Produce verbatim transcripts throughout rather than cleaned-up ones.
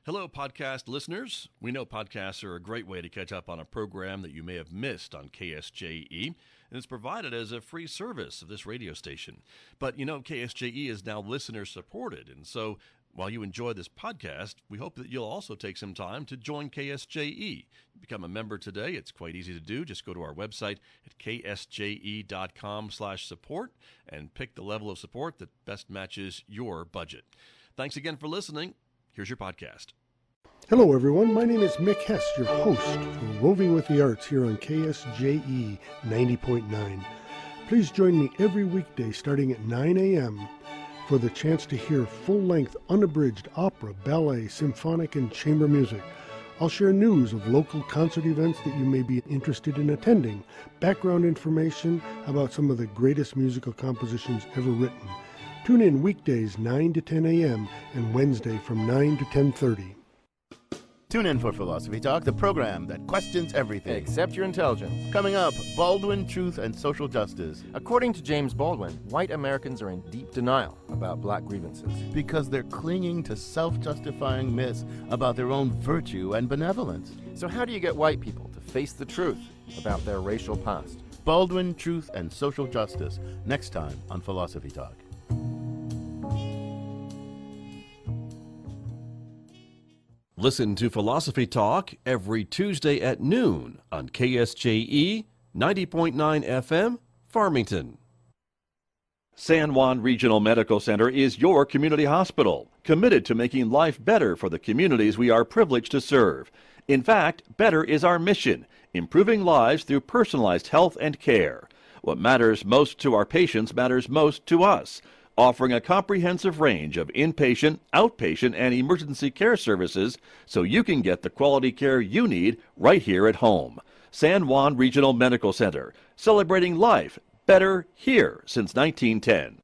Hello, podcast listeners. We know podcasts are a great way to catch up on a program that you may have missed on K S J E, and it's provided as a free service of this radio station. But you know, K S J E is now listener supported, and so while you enjoy this podcast, we hope that you'll also take some time to join K S J E. Become a member today. It's quite easy to do. Just go to our website at k s j e dot com slash support and pick the level of support that best matches your budget. Thanks again for listening. Here's your podcast. Hello, everyone. My name is Mick Hess, your host for Roving with the Arts here on K S J E ninety point nine. Please join me every weekday starting at nine a.m. for the chance to hear full-length, unabridged opera, ballet, symphonic, and chamber music. I'll share news of local concert events that you may be interested in attending, background information about some of the greatest musical compositions ever written. Tune in weekdays nine to ten a.m. and Wednesday from nine to ten thirty. Tune in for Philosophy Talk, the program that questions everything except your intelligence. Coming up, Baldwin, Truth, and Social Justice. According to James Baldwin, white Americans are in deep denial about black grievances. Because they're clinging to self-justifying myths about their own virtue and benevolence. So how do you get white people to face the truth about their racial past? Baldwin, Truth, and Social Justice, next time on Philosophy Talk. Listen to Philosophy Talk every Tuesday at noon on K S J E ninety point nine F M, Farmington. San Juan Regional Medical Center is your community hospital, committed to making life better for the communities we are privileged to serve. In fact, better is our mission, improving lives through personalized health and care. What matters most to our patients matters most to us, offering a comprehensive range of inpatient, outpatient, and emergency care services so you can get the quality care you need right here at home. San Juan Regional Medical Center, celebrating life better here since nineteen ten.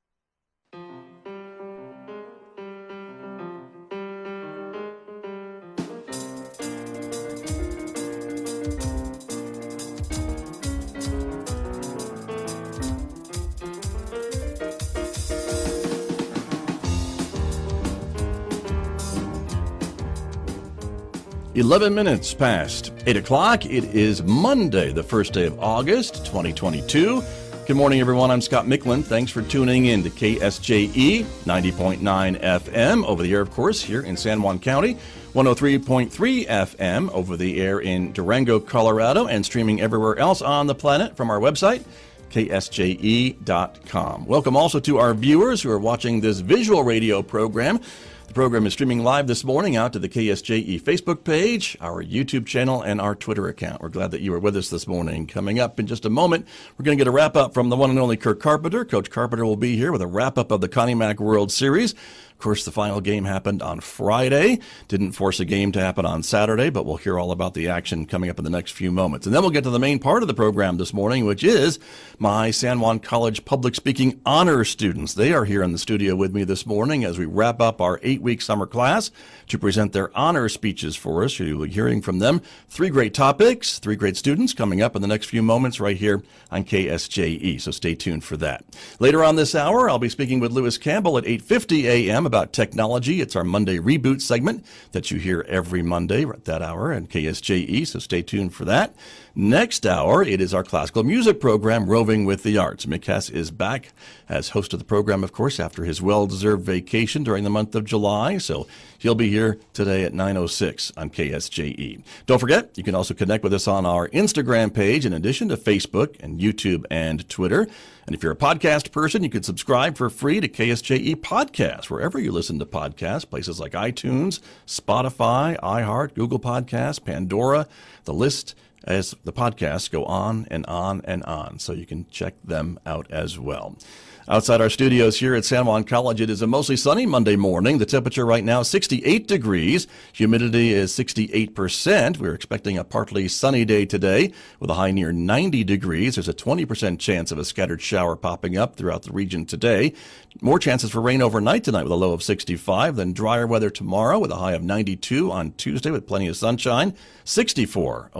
eleven minutes past eight o'clock. It is Monday, the first day of August, twenty twenty-two. Good morning, everyone. I'm Scott Micklin. Thanks for tuning in to K S J E ninety point nine F M, over the air, of course, here in San Juan County, one oh three point three F M over the air in Durango, Colorado, and streaming everywhere else on the planet from our website, K S J E dot com. Welcome also to our viewers who are watching this visual radio program. The program is streaming live this morning out to the K S J E Facebook page, our YouTube channel, and our Twitter account. We're glad that you are with us this morning. Coming up in just a moment, we're going to get a wrap-up from the one and only Kirk Carpenter. Coach Carpenter will be here with a wrap-up of the Connie Mack World Series. Of course, the final game happened on Friday. Didn't force a game to happen on Saturday, but we'll hear all about the action coming up in the next few moments. And then we'll get to the main part of the program this morning, which is my San Juan College Public Speaking Honor students. They are here in the studio with me this morning as we wrap up our eight-week summer class to present their honor speeches for us. You'll be hearing from them. Three great topics, three great students coming up in the next few moments right here on K S J E, so stay tuned for that. Later on this hour, I'll be speaking with Lewis Campbell at eight fifty a.m. about technology. It's our Monday Reboot segment that you hear every Monday at that hour on K S J E, so stay tuned for that. Next hour, it is our classical music program, Roving with the Arts. Mick Hess is back as host of the program, of course, after his well-deserved vacation during the month of July, so he'll be here today at nine oh six on K S J E. Don't forget, you can also connect with us on our Instagram page in addition to Facebook and YouTube and Twitter. And if you're a podcast person, you can subscribe for free to K S J E Podcasts, wherever you listen to podcasts, places like iTunes, Spotify, iHeart, Google Podcasts, Pandora, the list as the podcasts go on and on and on. So you can check them out as well. Outside our studios here at San Juan College, it is a mostly sunny Monday morning. The temperature right now, sixty-eight degrees. Humidity is sixty-eight percent. We're expecting a partly sunny day today with a high near ninety degrees. There's a twenty percent chance of a scattered shower popping up throughout the region today. More chances for rain overnight tonight with a low of sixty-five. Then drier weather tomorrow with a high of ninety-two on Tuesday with plenty of sunshine. sixty-four overnight.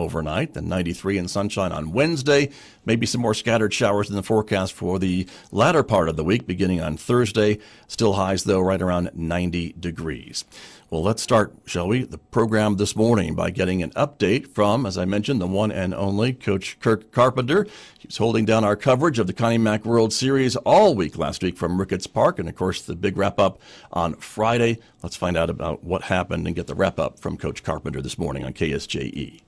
tonight, then ninety-three and sunshine on Wednesday. Maybe some more scattered showers in the forecast for the latter part of the week, beginning on Thursday. Still highs, though, right around ninety degrees. Well, let's start, shall we, the program this morning by getting an update from, as I mentioned, the one and only Coach Kirk Carpenter. He was holding down our coverage of the Connie Mack World Series all week last week from Ricketts Park, and, of course, the big wrap-up on Friday. Let's find out about what happened and get the wrap-up from Coach Carpenter this morning on K S J E.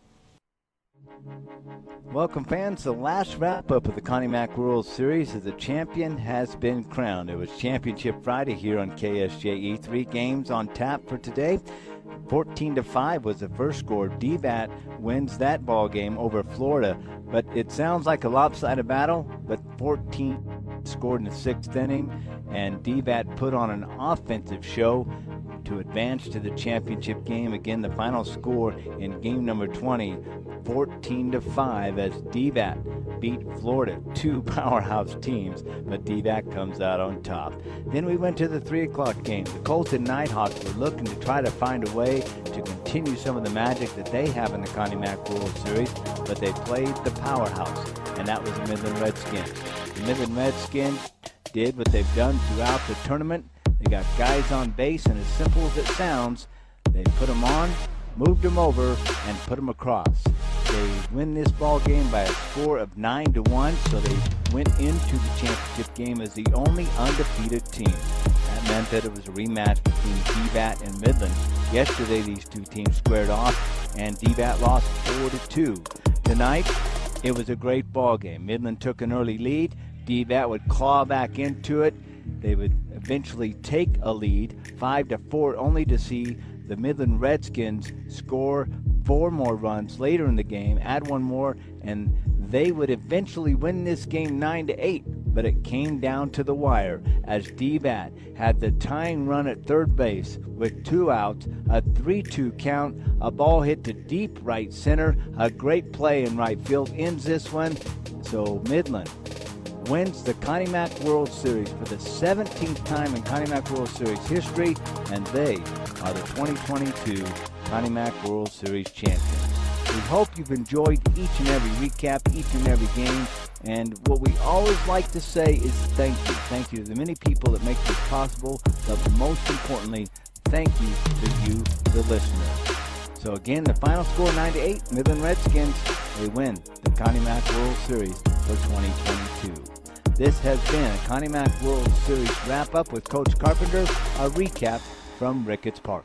Welcome, fans. The last wrap-up of the Connie Mack World Series as the champion has been crowned. It was Championship Friday here on K S J E. Three games on tap for today. fourteen to five was the first score. D B A T wins that ball game over Florida. But it sounds like a lopsided battle, but fourteen scored in the sixth inning, and D B A T put on an offensive show to advance to the championship game. Again, the final score in game number twenty, fourteen to five, as D B A T beat Florida, two powerhouse teams, but D B A T comes out on top. Then we went to the three o'clock game. The Colton Nighthawks were looking to try to find a way to continue some of the magic that they have in the Connie Mack World Series, but they played the powerhouse, and that was the Midland Redskins. The Midland Redskins did what they've done throughout the tournament. They got guys on base, and as simple as it sounds, they put them on, moved them over, and put them across. They win this ball game by a score of nine to one, so they went into the championship game as the only undefeated team. That meant that it was a rematch between D B A T and Midland. Yesterday, these two teams squared off, and D B A T lost four to two. Tonight, it was a great ball game. Midland took an early lead. D B A T would claw back into it. They would eventually take a lead, five to four, only to see the Midland Redskins score four more runs later in the game, add one more, and they would eventually win this game nine to eight. But it came down to the wire as D B A T had the tying run at third base with two outs, a three two count, a ball hit to deep right center, a great play in right field ends this one. So Midland wins the Connie Mack World Series for the seventeenth time in Connie Mack World Series history, and they are the twenty twenty-two Connie Mack World Series champions. We hope you've enjoyed each and every recap, each and every game, and what we always like to say is thank you. Thank you to the many people that make this possible, but most importantly, thank you to you, the listener. So again, the final score nine to eight, Midland Redskins, they win the Connie Mack World Series for twenty twenty-two. This has been a Connie Mack World Series wrap-up with Coach Carpenter, a recap from Ricketts Park.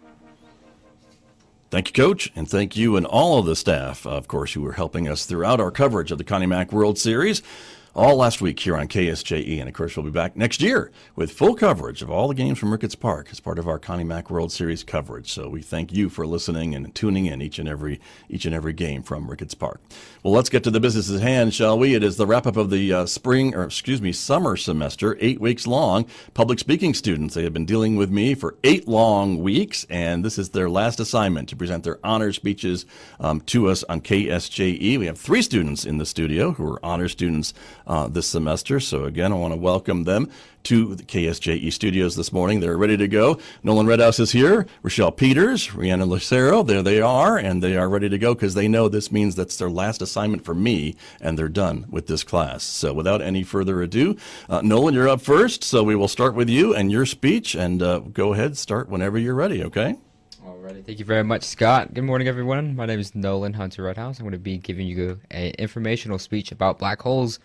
Thank you, Coach, and thank you and all of the staff, of course, who were helping us throughout our coverage of the Connie Mack World Series. All last week here on K S J E, and of course we'll be back next year with full coverage of all the games from Ricketts Park as part of our Connie Mack World Series coverage. So we thank you for listening and tuning in each and every each and every game from Ricketts Park. Well, let's get to the business at hand, shall we? It is the wrap up of the uh, spring, or excuse me, summer semester, eight weeks long. Public speaking students, they have been dealing with me for eight long weeks, and this is their last assignment to present their honor speeches um, to us on K S J E. We have three students in the studio who are honor students Uh, this semester. So again, I want to welcome them to the K S J E studios this morning. They're ready to go. Nolan Redhouse is here. Rochelle Peters, Rihanna Lucero, there they are, and they are ready to go because they know this means that's their last assignment for me, and they're done with this class. So without any further ado, uh, Nolan, you're up first. So we will start with you and your speech, and uh, go ahead, start whenever you're ready, okay? Alrighty, thank you very much, Scott. Good morning, everyone. My name is Nolan Hunter Redhouse. I'm going to be giving you an informational speech about black holes.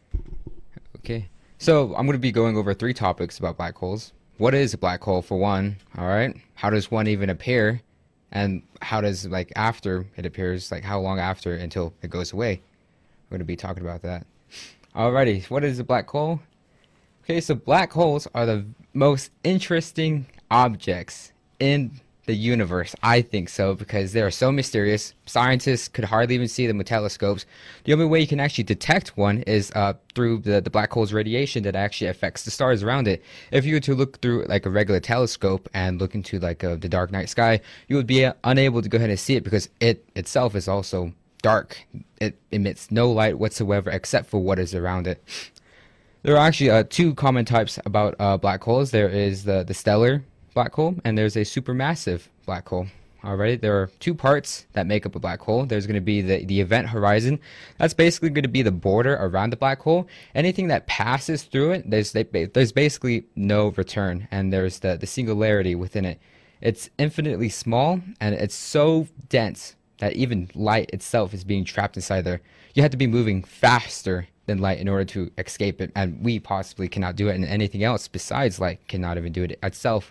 Okay, so I'm going to be going over three topics about black holes. What is a black hole, for one? All right, how does one even appear? And how does, like, after it appears, like, how long after until it goes away? We're going to be talking about that. Alrighty, what is a black hole? Okay, so black holes are the most interesting objects in the universe. I think so, because they are so mysterious. Scientists could hardly even see them with telescopes. The only way you can actually detect one is uh, through the, the black hole's radiation that actually affects the stars around it. If you were to look through like a regular telescope and look into like uh, the dark night sky, you would be uh, unable to go ahead and see it because it itself is also dark. It emits no light whatsoever except for what is around it. There are actually uh, two common types about uh, black holes. There is the, the stellar black hole, and there's a supermassive black hole. Alright, there are two parts that make up a black hole. There's going to be the, the event horizon. That's basically going to be the border around the black hole. Anything that passes through it, there's there's basically no return, and there's the, the singularity within it. It's infinitely small, and it's so dense that even light itself is being trapped inside there. You have to be moving faster than light in order to escape it, and we possibly cannot do it, and anything else besides light cannot even do it itself.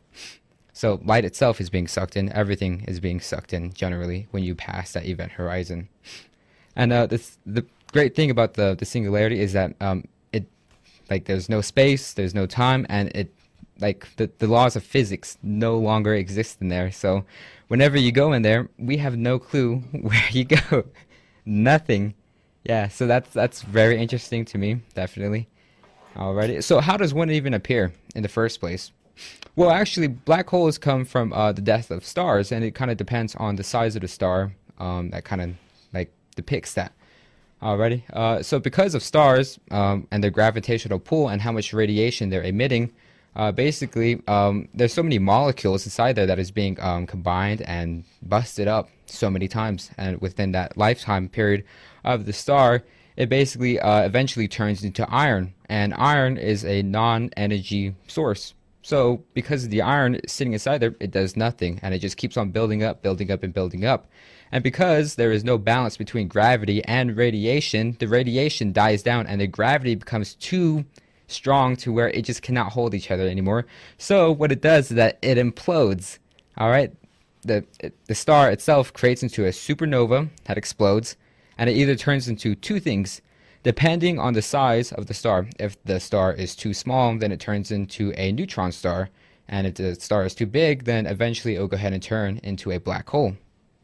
So light itself is being sucked in. Everything is being sucked in generally when you pass that event horizon. And uh, this, the great thing about the, the singularity is that um, it, like, there's no space, there's no time, and it, like, the, the laws of physics no longer exist in there. So whenever you go in there, we have no clue where you go. Nothing. Yeah, so that's that's very interesting to me, definitely. Alrighty. So how does one even appear in the first place? Well, actually, black holes come from uh, the death of stars, and it kind of depends on the size of the star um, that kind of like depicts that. Alrighty. Uh, so because of stars um, and their gravitational pull and how much radiation they're emitting, uh, basically um, there's so many molecules inside there that is being um, combined and busted up so many times, and within that lifetime period of the star, it basically uh, eventually turns into iron, and iron is a non-energy source. So because the iron sitting inside there, it does nothing, and it just keeps on building up, building up, and building up. And because there is no balance between gravity and radiation, the radiation dies down, and the gravity becomes too strong to where it just cannot hold each other anymore. So what it does is that it implodes. All right, the the star itself creates into a supernova that explodes, and it either turns into two things, depending on the size of the star. If the star is too small, then it turns into a neutron star. And if the star is too big, then eventually it will go ahead and turn into a black hole.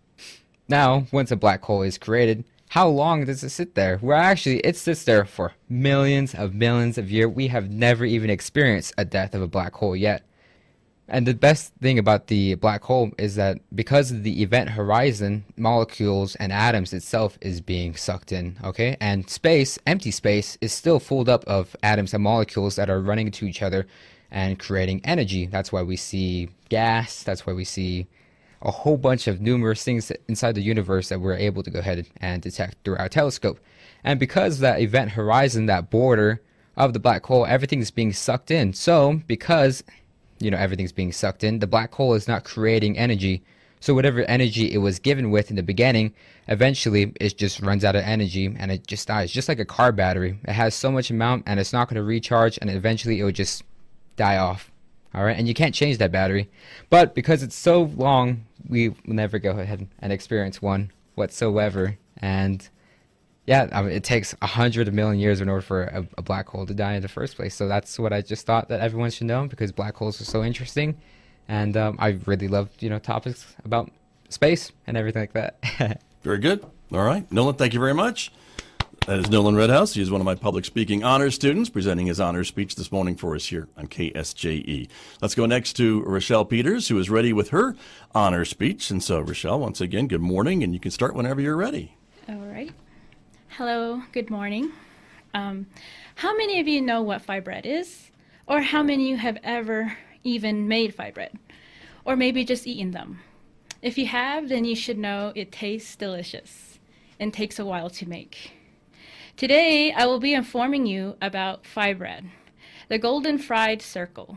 Now, once a black hole is created, how long does it sit there? Well, actually, it sits there for millions of millions of years. We have never even experienced a death of a black hole yet. And the best thing about the black hole is that because of the event horizon, molecules and atoms itself is being sucked in, okay? And space, empty space, is still full up of atoms and molecules that are running into each other and creating energy. That's why we see gas. That's why we see a whole bunch of numerous things inside the universe that we're able to go ahead and detect through our telescope. And because of that event horizon, that border of the black hole, everything's being sucked in. So because you know, everything's being sucked in, the black hole is not creating energy. So whatever energy it was given with in the beginning, eventually it just runs out of energy and it just dies. Just like a car battery. It has so much amount and it's not going to recharge, and eventually it will just die off. All right, and you can't change that battery. But because it's so long, we will never go ahead and experience one whatsoever. And yeah, I mean, it takes a hundred million years in order for a, a black hole to die in the first place. So that's what I just thought that everyone should know, because black holes are so interesting, and um, I really love you know topics about space and everything like that. Very good. All right, Nolan, thank you very much. That is Nolan Redhouse. He is one of my public speaking honors students, presenting his honors speech this morning for us here on K S J E. Let's go next to Rochelle Peters, who is ready with her honor speech. And so, Rochelle, once again, good morning, and you can start whenever you're ready. All right. Hello, good morning. Um, how many of you know what fry bread is? Or how many of you have ever even made fry bread? Or maybe just eaten them? If you have, then you should know it tastes delicious and takes a while to make. Today, I will be informing you about fry bread, the golden fried circle.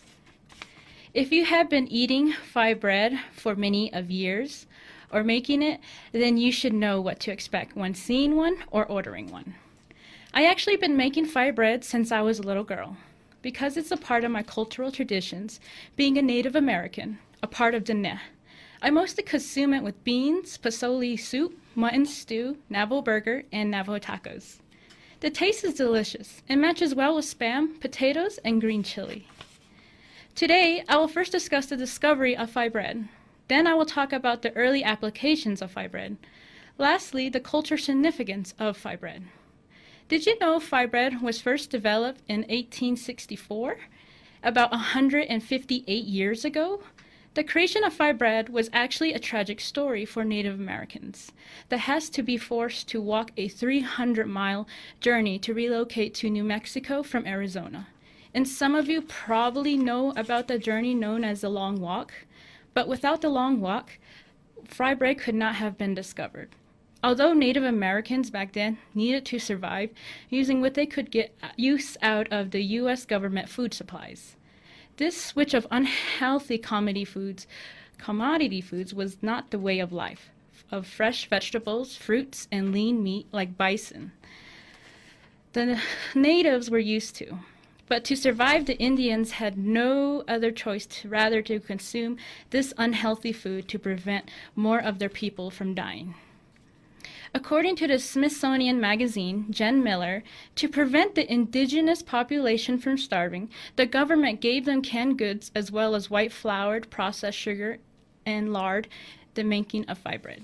If you have been eating fry bread for many of years, or making it, then you should know what to expect when seeing one or ordering one. I actually been making fry bread since I was a little girl, because it's a part of my cultural traditions, being a Native American, a part of Diné. I mostly consume it with beans, pozole soup, mutton stew, Navajo burger, and Navajo tacos. The taste is delicious and matches well with Spam, potatoes, and green chili. Today, I will first discuss the discovery of fry bread. Then I will talk about the early applications of fry bread. Lastly, the cultural significance of fry bread. Did you know fry bread was first developed in eighteen sixty-four, about one hundred fifty-eight years ago? The creation of fry bread was actually a tragic story for Native Americans that has to be forced to walk a three hundred mile journey to relocate to New Mexico from Arizona. And some of you probably know about the journey known as the Long Walk. But without the Long Walk, fry bread could not have been discovered. Although Native Americans back then needed to survive using what they could get use out of the U S government food supplies. This switch of unhealthy commodity foods, commodity foods was not the way of life, of fresh vegetables, fruits, and lean meat like bison. The natives were used to. But to survive, the Indians had no other choice to rather to consume this unhealthy food to prevent more of their people from dying. According to the Smithsonian magazine, Jen Miller, to prevent the indigenous population from starving, the government gave them canned goods as well as white floured processed sugar and lard, the making of fry bread.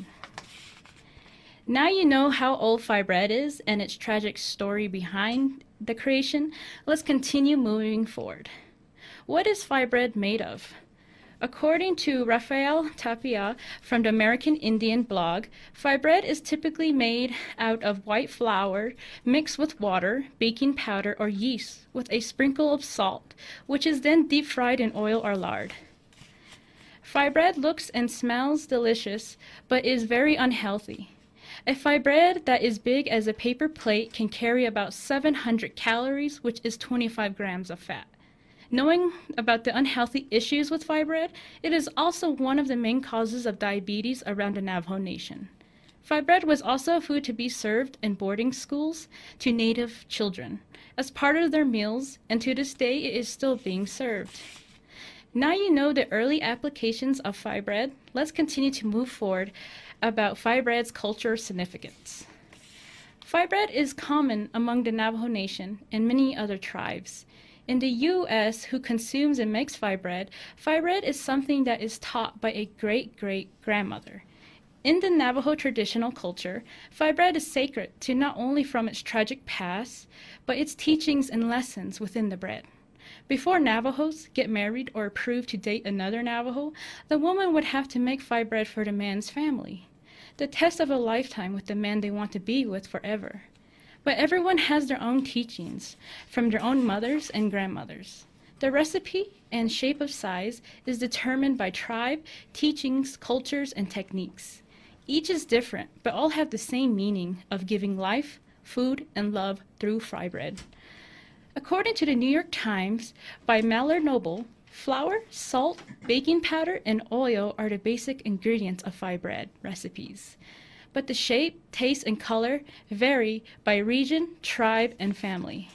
Now you know how old fry bread is and its tragic story behind the creation. Let's continue moving forward. What is fry bread made of? According to Rafael Tapia from the American Indian blog, fry bread is typically made out of white flour mixed with water, baking powder, or yeast with a sprinkle of salt, which is then deep fried in oil or lard. Fry bread looks and smells delicious, but is very unhealthy. A fry bread that is big as a paper plate can carry about seven hundred calories, which is twenty-five grams of fat. Knowing about the unhealthy issues with fry bread, it is also one of the main causes of diabetes around the Navajo Nation. Fry bread was also a food to be served in boarding schools to Native children as part of their meals, and to this day it is still being served. Now you know the early applications of fry bread, let's continue to move forward about fry bread's cultural significance. Fry bread is common among the Navajo Nation and many other tribes. In the U S, who consumes and makes fry bread, fry bread is something that is taught by a great-great-grandmother. In the Navajo traditional culture, fry bread is sacred to not only from its tragic past, but its teachings and lessons within the bread. Before Navajos get married or approved to date another Navajo, the woman would have to make fry bread for the man's family, the test of a lifetime with the man they want to be with forever. But everyone has their own teachings from their own mothers and grandmothers. The recipe and shape of size is determined by tribe, teachings, cultures, and techniques. Each is different, but all have the same meaning of giving life, food, and love through fry bread. According to the New York Times by Mallard Noble, flour, salt, baking powder, and oil are the basic ingredients of fry bread recipes. But the shape, taste, and color vary by region, tribe, and family.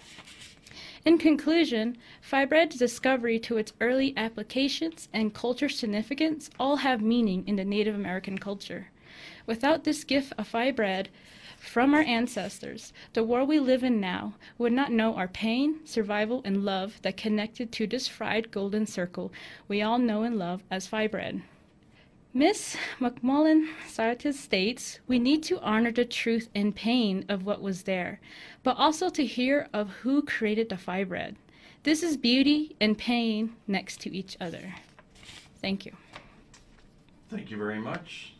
In conclusion, fry bread's discovery to its early applications and culture significance all have meaning in the Native American culture. Without this gift of fry bread from our ancestors, the world we live in now would not know our pain, survival, and love that connected to this fried golden circle we all know and love as fry bread. Miss McMullen Sartis states, we need to honor the truth and pain of what was there, but also to hear of who created the fry bread. This is beauty and pain next to each other. Thank you. Thank you very much.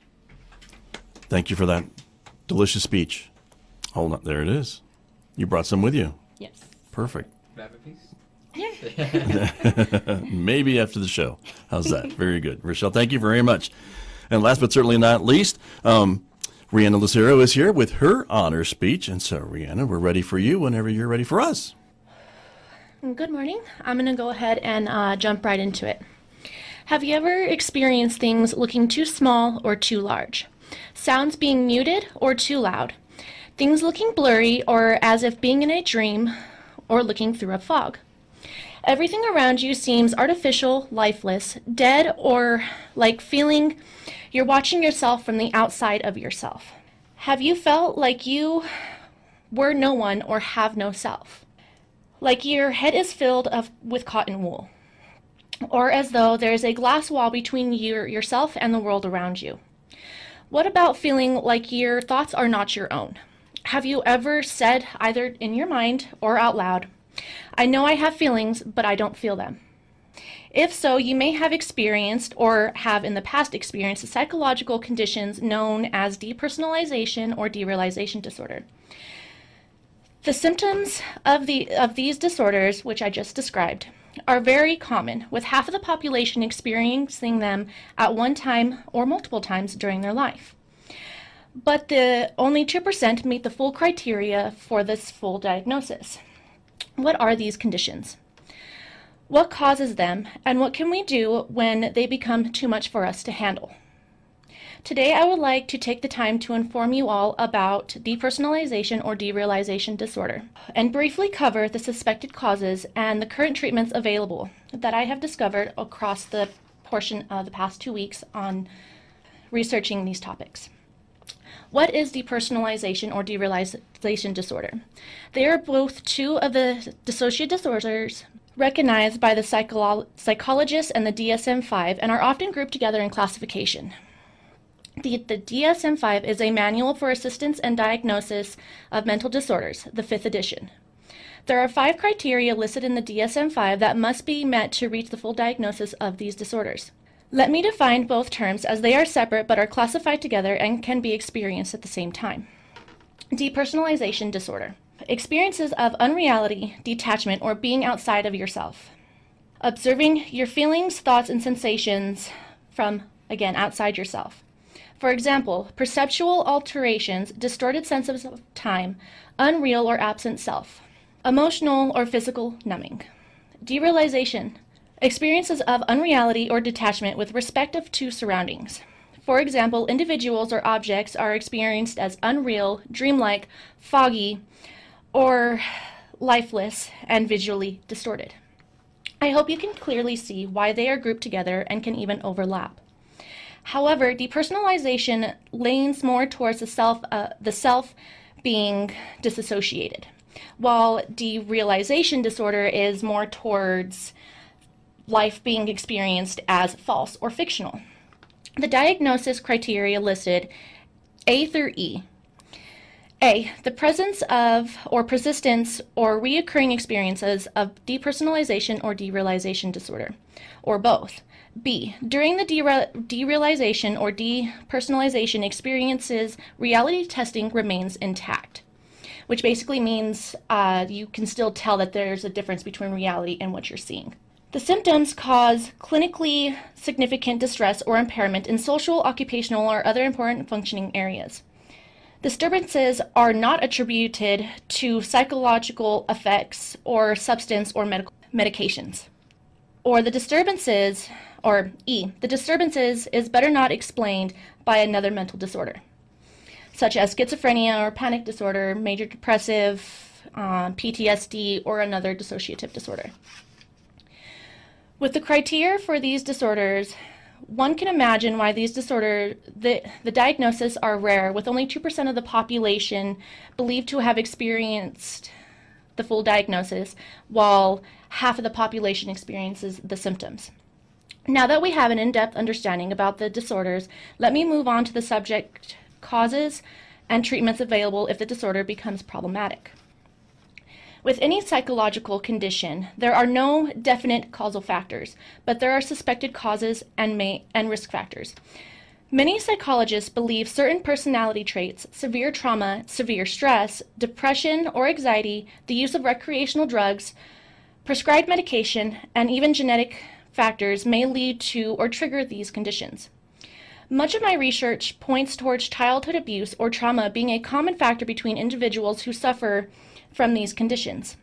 Thank you for that delicious speech. Hold on, there it is. You brought some with you. Yes. Perfect. Grab a piece. Yeah. Maybe after the show. How's that? Very good. Rochelle, thank you very much. And last but certainly not least, um, Rihanna Lucero is here with her honor speech. And so, Rihanna, we're ready for you whenever you're ready for us. Good morning. I'm going to go ahead and uh, jump right into it. Have you ever experienced things looking too small or too large? Sounds being muted or too loud? Things looking blurry or as if being in a dream or looking through a fog? Everything around you seems artificial, lifeless, dead, or like feeling you're watching yourself from the outside of yourself. Have you felt like you were no one or have no self? Like your head is filled of, with cotton wool, or as though there's a glass wall between you, yourself and the world around you? What about feeling like your thoughts are not your own? Have you ever said, either in your mind or out loud, I know I have feelings, but I don't feel them? If so, you may have experienced or have in the past experienced psychological conditions known as depersonalization or derealization disorder. The symptoms of, the, of these disorders, which I just described, are very common, with half of the population experiencing them at one time or multiple times during their life. But the only two percent meet the full criteria for this full diagnosis. What are these conditions? What causes them, and what can we do when they become too much for us to handle? Today I would like to take the time to inform you all about depersonalization or derealization disorder, and briefly cover the suspected causes and the current treatments available that I have discovered across the portion of the past two weeks on researching these topics. What is depersonalization or derealization disorder? They are both two of the dissociative disorders recognized by the psycholo- psychologists and the D S M five and are often grouped together in classification. The, the D S M five is a manual for assistance and diagnosis of mental disorders, the fifth edition. There are five criteria listed in the D S M five that must be met to reach the full diagnosis of these disorders. Let me define both terms, as they are separate but are classified together and can be experienced at the same time. Depersonalization disorder. Experiences of unreality, detachment, or being outside of yourself. Observing your feelings, thoughts, and sensations from, again, outside yourself. For example, perceptual alterations, distorted senses of time, unreal or absent self. Emotional or physical numbing. Derealization. Experiences of unreality or detachment with respect to surroundings. For example, individuals or objects are experienced as unreal, dreamlike, foggy, or lifeless and visually distorted. I hope you can clearly see why they are grouped together and can even overlap. However, depersonalization leans more towards the self, uh, the self being disassociated, while derealization disorder is more towards life being experienced as false or fictional. The diagnosis criteria listed A through E. A. The presence of or persistence or reoccurring experiences of depersonalization or derealization disorder, or both. B. During the dere- derealization or depersonalization experiences, reality testing remains intact, which basically means uh, you can still tell that there's a difference between reality and what you're seeing. The symptoms cause clinically significant distress or impairment in social, occupational, or other important functioning areas. Disturbances are not attributed to psychological effects or substance or medical medications. Or the disturbances, or E, the disturbances is better not explained by another mental disorder, such as schizophrenia or panic disorder, major depressive, uh, P T S D, or another dissociative disorder. With the criteria for these disorders, one can imagine why these disorders, the, the diagnoses are rare, with only two percent of the population believed to have experienced the full diagnosis, while half of the population experiences the symptoms. Now that we have an in-depth understanding about the disorders, let me move on to the subject causes and treatments available if the disorder becomes problematic. With any psychological condition, there are no definite causal factors, but there are suspected causes and, may, and risk factors. Many psychologists believe certain personality traits, severe trauma, severe stress, depression or anxiety, the use of recreational drugs, prescribed medication, and even genetic factors may lead to or trigger these conditions. Much of my research points towards childhood abuse or trauma being a common factor between individuals who suffer from these conditions.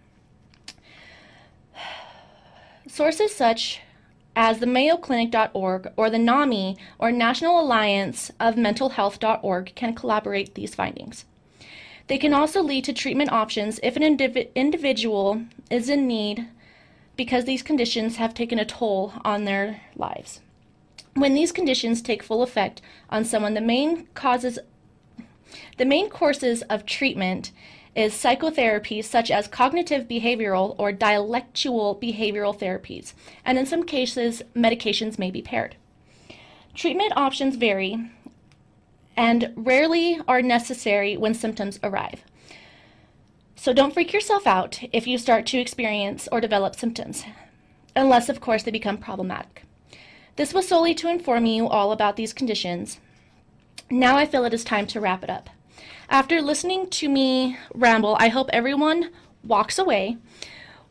Sources such as the mayo clinic dot org or the NAMI, or National Alliance of Mental Health dot org, can collaborate these findings. They can also lead to treatment options if an indiv- individual is in need because these conditions have taken a toll on their lives. When these conditions take full effect on someone, the main causes, the main courses of treatment is psychotherapy, such as cognitive behavioral or dialectual behavioral therapies, and in some cases, medications may be paired. Treatment options vary and rarely are necessary when symptoms arrive. So don't freak yourself out if you start to experience or develop symptoms, unless, of course, they become problematic. This was solely to inform you all about these conditions. Now I feel it is time to wrap it up. After listening to me ramble, I hope everyone walks away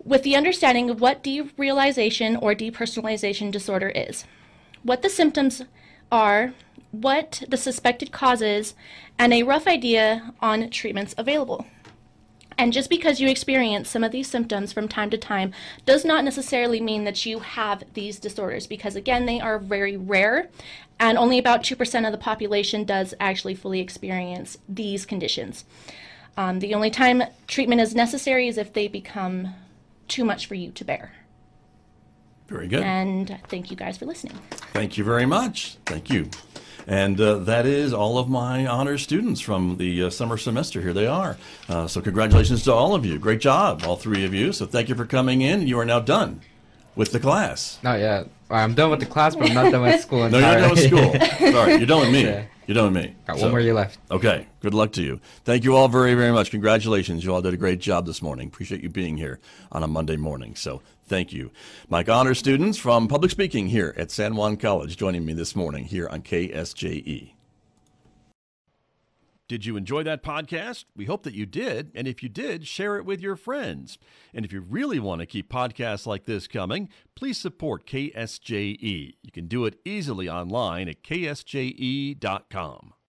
with the understanding of what derealization or depersonalization disorder is, what the symptoms are, what the suspected cause is, and a rough idea on treatments available. And just because you experience some of these symptoms from time to time does not necessarily mean that you have these disorders, because again, they are very rare, and only about two percent of the population does actually fully experience these conditions. Um, the only time treatment is necessary is if they become too much for you to bear. Very good. And thank you guys for listening. Thank you very much. Thank you. And uh, that is all of my honors students from the uh, summer semester. Here they are. Uh, so congratulations to all of you. Great job, all three of you. So thank you for coming in. You are now done with the class. Not yet. I'm done with the class, but I'm not done with school No, entirely. you're not done with school. Sorry, you're done with me. Yeah. You're done with me. Got So- one more year left. Okay. Good luck to you. Thank you all very, very much. Congratulations. You all did a great job this morning. Appreciate you being here on a Monday morning. So thank you. My honor students from public speaking here at San Juan College joining me this morning here on K S J E. Did you enjoy that podcast? We hope that you did. And if you did, share it with your friends. And if you really want to keep podcasts like this coming, please support K S J E. You can do it easily online at K S J E dot com.